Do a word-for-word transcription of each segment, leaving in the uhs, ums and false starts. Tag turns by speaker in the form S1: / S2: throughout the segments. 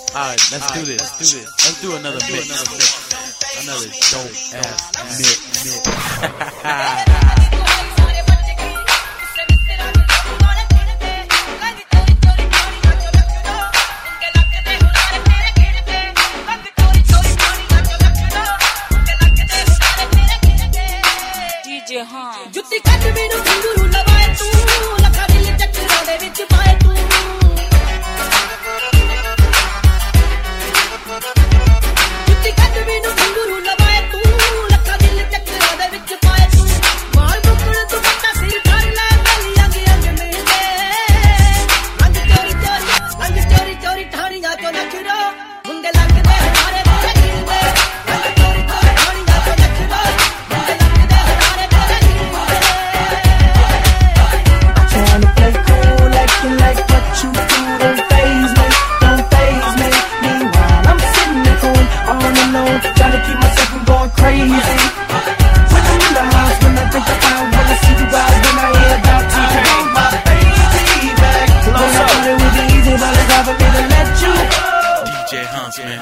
S1: Alright, let's do this. Let's do this. Let's do another mix. Another dope ass mix.
S2: जुत्ती कट मेनू घुंगरू लवाए तू लखा दिल चक्करां दे विच पाए तू जुत्ती कट मेनू घुंगरू लवाए तू लखा दिल चक्करां दे विच पाए तू मार मुकड़ तू बट्टा सिर कर ले गली अंग अंग मिल दे अंग चोरी चोरी अंग चोरी चोरी ठाणियां चो नखरा मुंडे लगदे हमारे तेरे गिरदे अंग चोरी चोरी ठाणियां चो नखरा मुंडे लगदे हमारे तेरे
S3: Trying to play cool, acting like what you do don't faze me, don't faze me. Meanwhile, I'm sitting at home all alone, trying to keep myself from going crazy. When I'm in the house, when I think about when I see you out, when I hear about you, I want my baby back. When I thought it would be easy, but it's hard for me to let you go.
S1: D J Huntsman.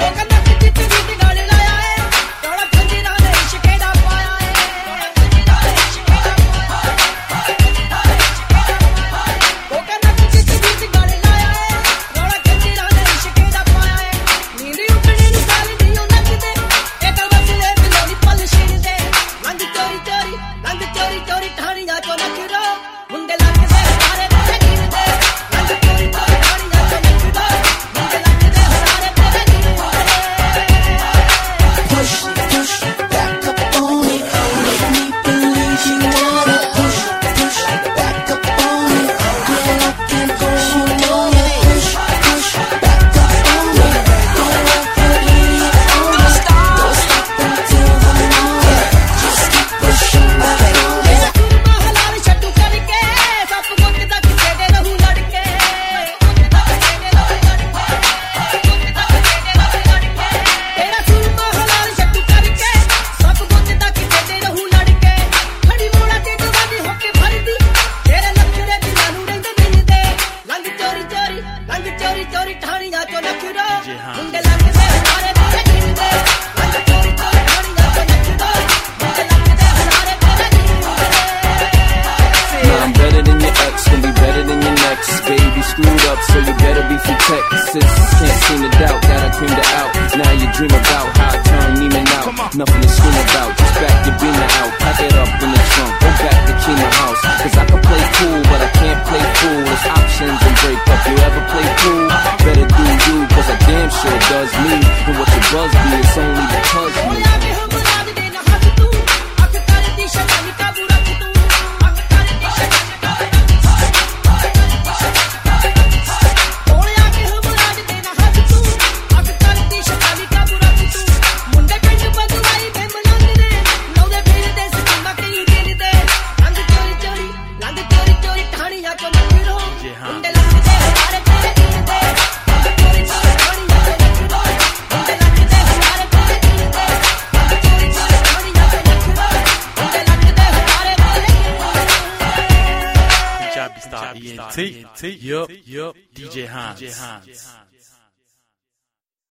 S4: Screwed up, so you better be from Texas. Can't seem to doubt that I creamed it out. Now you dream about how I turn Neiman out. Nothing to scream about, just back your beamer out. Pack it up in the trunk, go back to Kima House. Cause I can play cool, but I can't play fool. There's options and break up. You ever play cool? Better do you, cause I damn sure does me. And what your buzz be, it's only because me.
S1: Start E N T. Yup, yup. D J Hans.